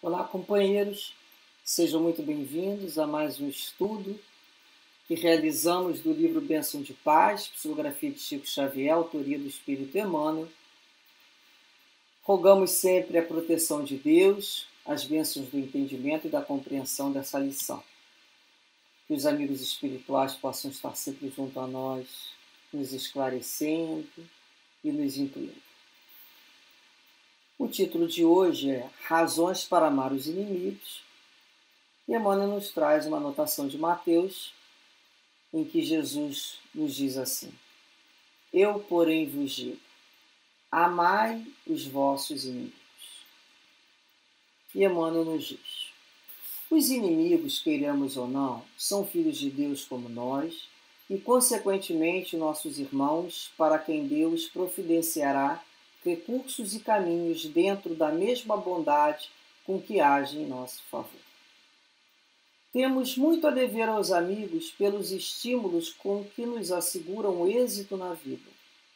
Olá, companheiros, sejam muito bem-vindos a mais um estudo que realizamos do livro Bênção de Paz, psicografia de Chico Xavier, autoria do Espírito Emmanuel. Rogamos sempre a proteção de Deus, as bênçãos do entendimento e da compreensão dessa lição. Que os amigos espirituais possam estar sempre junto a nós, nos esclarecendo e nos intuindo. O título de hoje é Razões para Amar os Inimigos, e Emmanuel nos traz uma anotação de Mateus, em que Jesus nos diz assim: Eu, porém, vos digo, amai os vossos inimigos. E Emmanuel nos diz: os inimigos, queiramos ou não, são filhos de Deus como nós, e, consequentemente, nossos irmãos, para quem Deus providenciará recursos e caminhos dentro da mesma bondade com que age em nosso favor. Temos muito a dever aos amigos pelos estímulos com que nos asseguram o êxito na vida,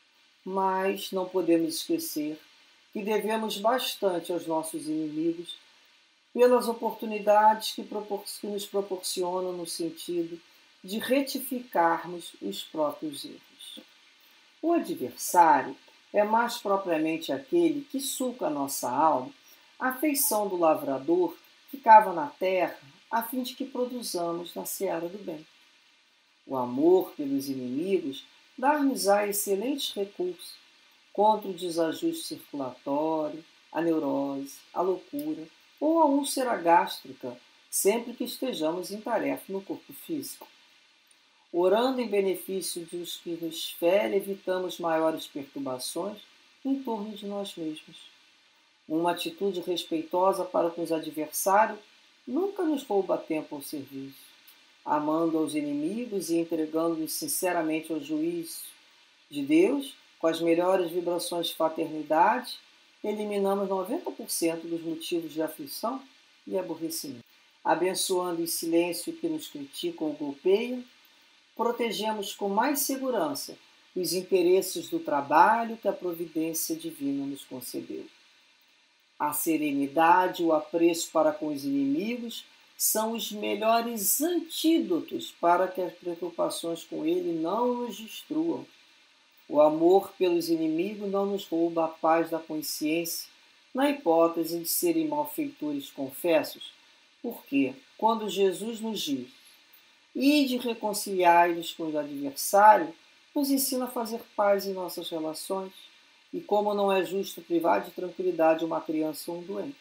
mas não podemos esquecer que devemos bastante aos nossos inimigos pelas oportunidades que nos proporcionam no sentido de retificarmos os próprios erros. O adversário é mais propriamente aquele que suca a nossa alma, a feição do lavrador que cava na terra a fim de que produzamos na seara do bem. O amor pelos inimigos dar-nos-á excelentes recursos contra o desajuste circulatório, a neurose, a loucura ou a úlcera gástrica, sempre que estejamos em tarefa no corpo físico. Orando em benefício dos que nos ferem, evitamos maiores perturbações em torno de nós mesmos. Uma atitude respeitosa para com os adversários nunca nos rouba tempo ao serviço. Amando aos inimigos e entregando-nos sinceramente ao juízo de Deus, com as melhores vibrações de fraternidade, eliminamos 90% dos motivos de aflição e aborrecimento. Abençoando em silêncio que nos criticam ou golpeiam, protegemos com mais segurança os interesses do trabalho que a providência divina nos concedeu. A serenidade e o apreço para com os inimigos são os melhores antídotos para que as preocupações com ele não nos destruam. O amor pelos inimigos não nos rouba a paz da consciência, na hipótese de serem malfeitores confessos, porque, quando Jesus nos diz "Ide reconciliai-vos com os adversários", nos ensina a fazer paz em nossas relações, e como não é justo privar de tranquilidade uma criança ou um doente.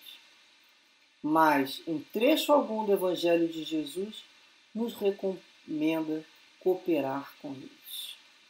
Mas, em trecho algum do Evangelho de Jesus, nos recomenda cooperar com eles.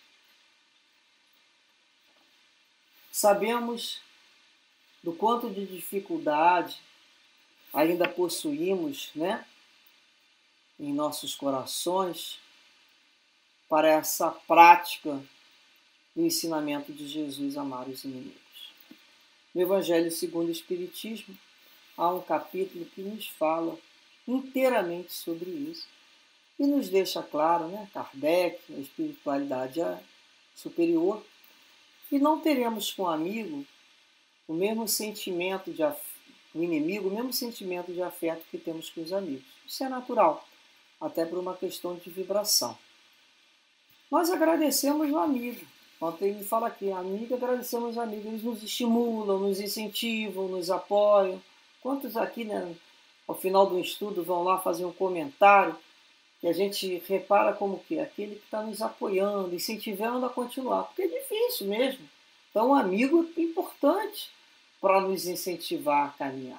Sabemos do quanto de dificuldade ainda possuímos, em nossos corações para essa prática do ensinamento de Jesus amar os inimigos. No Evangelho segundo o Espiritismo, há um capítulo que nos fala inteiramente sobre isso e nos deixa claro, Kardec, a espiritualidade superior, que não teremos com o amigo o mesmo sentimento o inimigo, o mesmo sentimento de afeto que temos com os amigos. Isso é natural, até por uma questão de vibração. Nós agradecemos o amigo. Quando ele fala aqui, amigo, agradecemos os amigos. Eles nos estimulam, nos incentivam, nos apoiam. Quantos aqui, ao final do estudo, vão lá fazer um comentário que a gente repara como que aquele que está nos apoiando, incentivando a continuar, porque é difícil mesmo. Então, o amigo é importante para nos incentivar a caminhar.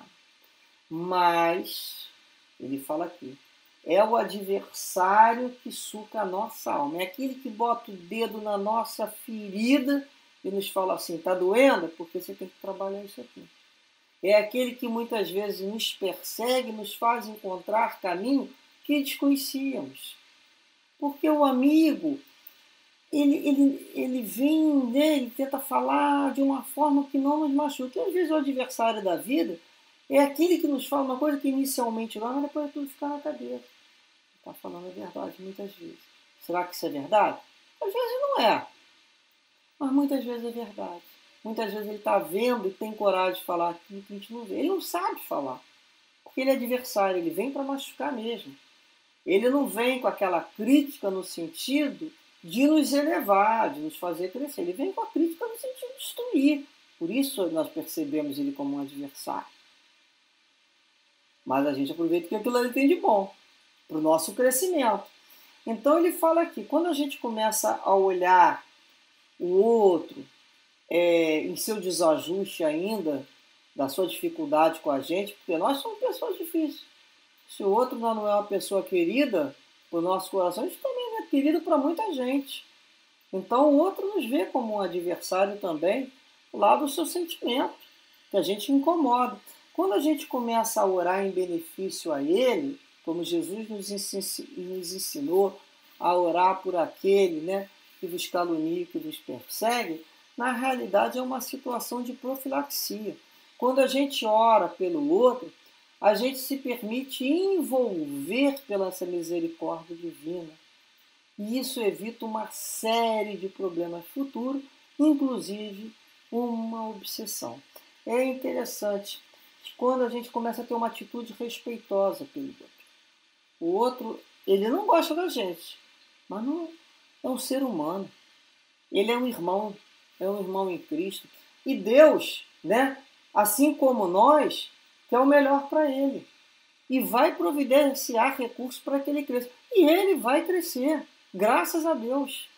Mas, ele fala aqui, é o adversário que suca a nossa alma. É aquele que bota o dedo na nossa ferida e nos fala assim, está doendo? É porque você tem que trabalhar isso aqui. É aquele que muitas vezes nos persegue, nos faz encontrar caminho que desconhecíamos. Porque o amigo, ele vem, ele tenta falar de uma forma que não nos machuca. E às vezes o adversário da vida é aquele que nos fala uma coisa que inicialmente não, mas depois tudo fica na cabeça. Está falando a verdade muitas vezes. Será que isso é verdade? Às vezes não é, mas muitas vezes é verdade. Muitas vezes ele está vendo e tem coragem de falar aquilo que a gente não vê. Ele não sabe falar. Porque ele é adversário, ele vem para machucar mesmo. Ele não vem com aquela crítica no sentido de nos elevar, de nos fazer crescer. Ele vem com a crítica no sentido de destruir. Por isso nós percebemos ele como um adversário. Mas a gente aproveita que aquilo ali tem de bom para o nosso crescimento. Então ele fala aqui, quando a gente começa a olhar o outro em seu desajuste ainda, da sua dificuldade com a gente, porque nós somos pessoas difíceis. Se o outro não é uma pessoa querida para o nosso coração, a gente também não é querido para muita gente. Então o outro nos vê como um adversário também, lá do seu sentimento, que a gente incomoda. Quando a gente começa a orar em benefício a ele, como Jesus nos ensinou a orar por aquele, né, que vos calunia, que vos persegue, na realidade é uma situação de profilaxia. Quando a gente ora pelo outro, a gente se permite envolver pela essa misericórdia divina. E isso evita uma série de problemas futuros, inclusive uma obsessão. É interessante que quando a gente começa a ter uma atitude respeitosa pelo outro. O outro, ele não gosta da gente, mas não é um ser humano. Ele é um irmão em Cristo. E Deus, né, assim como nós, quer o melhor para ele. E vai providenciar recursos para que ele cresça. E ele vai crescer, graças a Deus.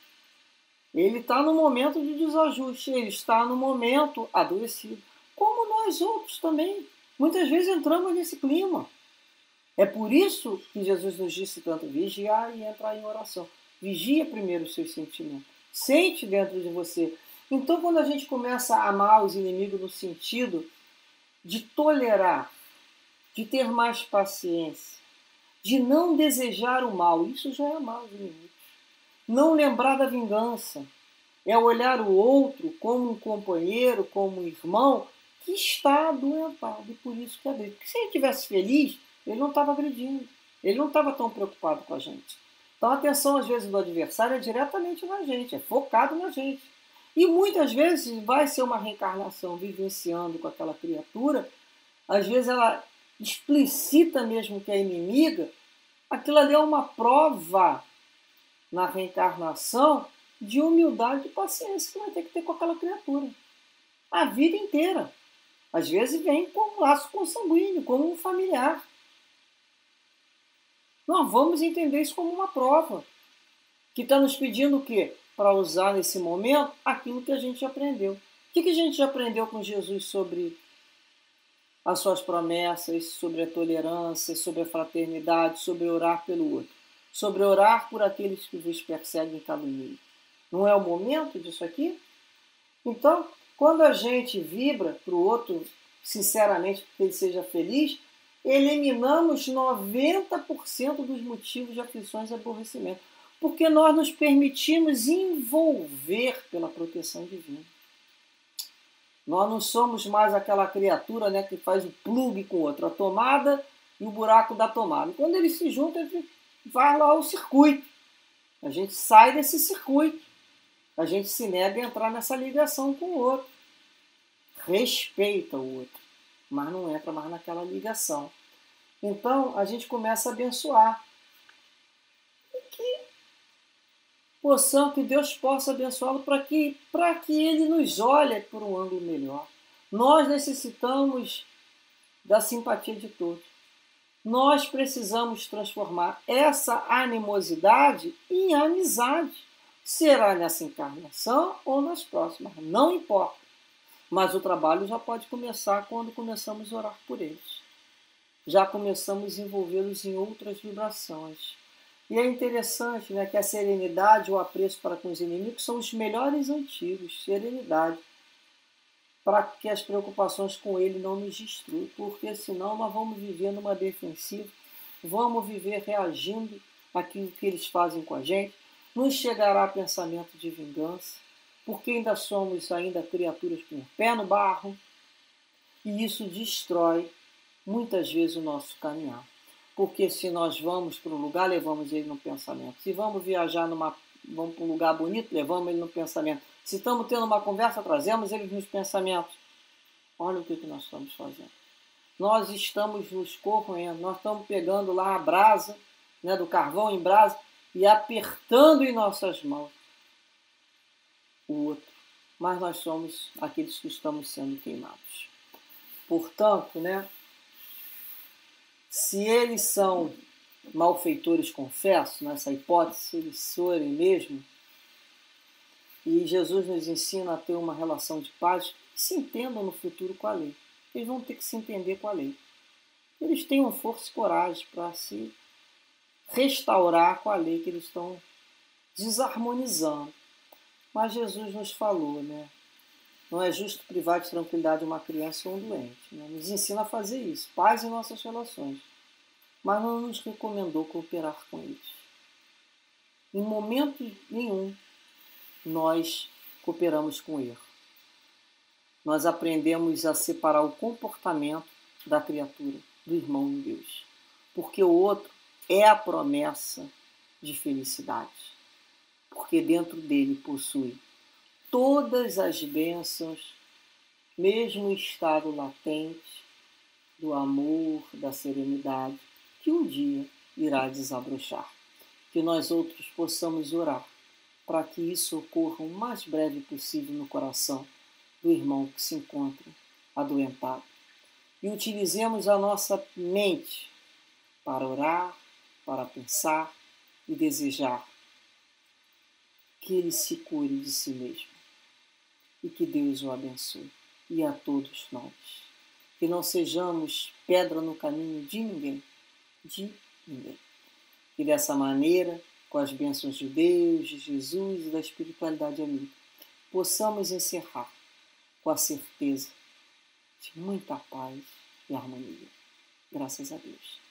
Ele está no momento de desajuste, ele está no momento adoecido. Como nós outros também. Muitas vezes entramos nesse clima. É por isso que Jesus nos disse tanto vigiar e entrar em oração. Vigia primeiro os seus sentimentos. Sente dentro de você. Então, quando a gente começa a amar os inimigos no sentido de tolerar, de ter mais paciência, de não desejar o mal, isso já é amar os inimigos. Não lembrar da vingança. É olhar o outro como um companheiro, como um irmão que está adoentado. E por isso que agride. Porque se ele estivesse feliz, ele não estava agredindo. Ele não estava tão preocupado com a gente. Então a atenção, às vezes, do adversário é diretamente na gente, é focado na gente. E muitas vezes vai ser uma reencarnação vivenciando com aquela criatura. Às vezes ela explicita mesmo que é inimiga. Aquilo ali é uma prova na reencarnação de humildade e paciência que vai ter que ter com aquela criatura. A vida inteira. Às vezes vem com um laço consanguíneo, como um familiar. Nós vamos entender isso como uma prova, que está nos pedindo o quê? Para usar nesse momento aquilo que a gente aprendeu. O que a gente já aprendeu com Jesus sobre as suas promessas, sobre a tolerância, sobre a fraternidade, sobre orar pelo outro, sobre orar por aqueles que vos perseguem e caluniam? Não é o momento disso aqui? Então, quando a gente vibra para o outro, sinceramente, para que ele seja feliz, eliminamos 90% dos motivos de aflições e aborrecimento. Porque nós nos permitimos envolver pela proteção divina. Nós não somos mais aquela criatura, né, que faz o plugue com o outro, a tomada e o buraco da tomada. Quando eles se juntam, ele vai lá ao circuito. A gente sai desse circuito. A gente se nega a entrar nessa ligação com o outro. Respeita o outro, mas não entra mais naquela ligação. Então, a gente começa a abençoar. E que Deus possa abençoá-lo para que ele nos olhe por um ângulo melhor. Nós necessitamos da simpatia de todos. Nós precisamos transformar essa animosidade em amizade. Será nessa encarnação ou nas próximas, não importa. Mas o trabalho já pode começar quando começamos a orar por eles. Já começamos a envolvê-los em outras vibrações. E é interessante, né, que a serenidade e o apreço para com os inimigos são os melhores antigos. Serenidade. Para que as preocupações com ele não nos destruam. Porque senão nós vamos viver numa defensiva. Vamos viver reagindo àquilo que eles fazem com a gente. Nos chegará pensamento de vingança. Porque ainda somos criaturas com o pé no barro. E isso destrói muitas vezes o nosso caminhar. Porque se nós vamos para um lugar, levamos ele no pensamento. Se vamos viajar, vamos para um lugar bonito, levamos ele no pensamento. Se estamos tendo uma conversa, trazemos ele nos pensamentos. Olha o que nós estamos fazendo. nós estamos nos corroendo, nós estamos pegando lá a brasa, né, do carvão em brasa e apertando em nossas mãos o outro. Mas nós somos aqueles que estamos sendo queimados. Portanto, né, se eles são malfeitores, confesso, nessa hipótese, se eles forem mesmo, e Jesus nos ensina a ter uma relação de paz, se entendam no futuro com a lei. Eles vão ter que se entender com a lei. Eles tenham força e coragem para se restaurar com a lei que eles estão desarmonizando. Mas Jesus nos falou, né? Não é justo privar de tranquilidade uma criança ou um doente. Né? Nos ensina a fazer isso, paz em nossas relações. Mas não nos recomendou cooperar com eles. Em momento nenhum nós cooperamos com o erro. Nós aprendemos a separar o comportamento da criatura, do irmão de Deus. Porque o outro é a promessa de felicidade. Porque dentro dele possui todas as bênçãos, mesmo em estado latente, do amor, da serenidade, que um dia irá desabrochar. Que nós outros possamos orar para que isso ocorra o mais breve possível no coração do irmão que se encontra adoentado. E utilizemos a nossa mente para orar, para pensar e desejar que ele se cure de si mesmo. E que Deus o abençoe. E a todos nós. Que não sejamos pedra no caminho de ninguém. De ninguém. E dessa maneira, com as bênçãos de Deus, de Jesus e da espiritualidade amiga, possamos encerrar com a certeza de muita paz e harmonia. Graças a Deus.